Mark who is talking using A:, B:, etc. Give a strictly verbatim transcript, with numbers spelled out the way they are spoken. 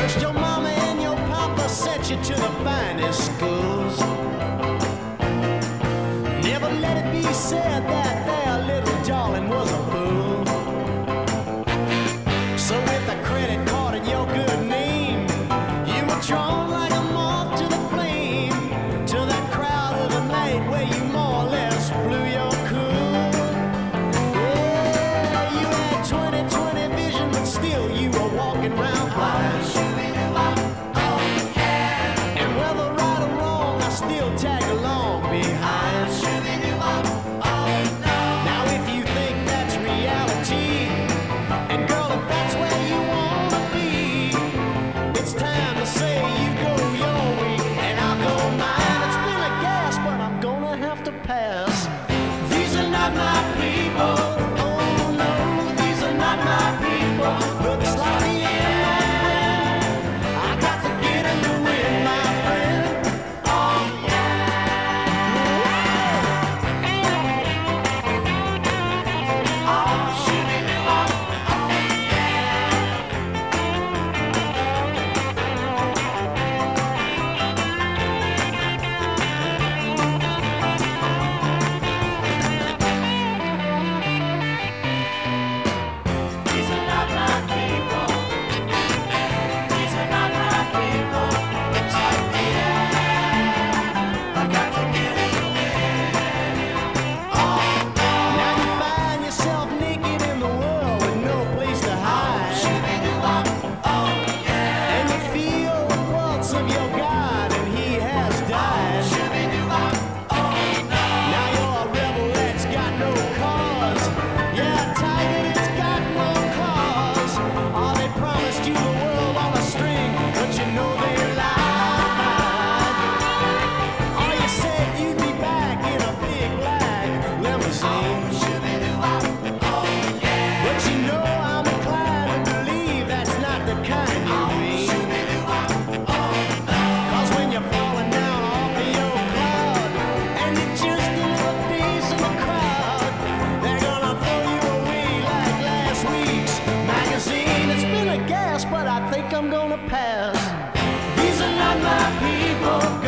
A: First your mama and your papa sent you to the finest schools. Never let it be said that their little darling was a fool. So with a credit card and your good name, you were drawn like a moth to the flame, to that crowd of the night where you more or less blew your cool. Yeah, you had twenty twenty vision, but still you were walking around blind. And whether right or wrong, I still tag along behind. Now if you think that's reality, and girl, if that's where you wanna be, it's time to say you go your way and I'll go mine. It's been a gas, but I'm gonna have to pass. These are not my people. Oh no, these are not my people. Looks like the end, my friend. I got to get in the wind, my friend. Oh but I think I'm gonna pass. These are not my people.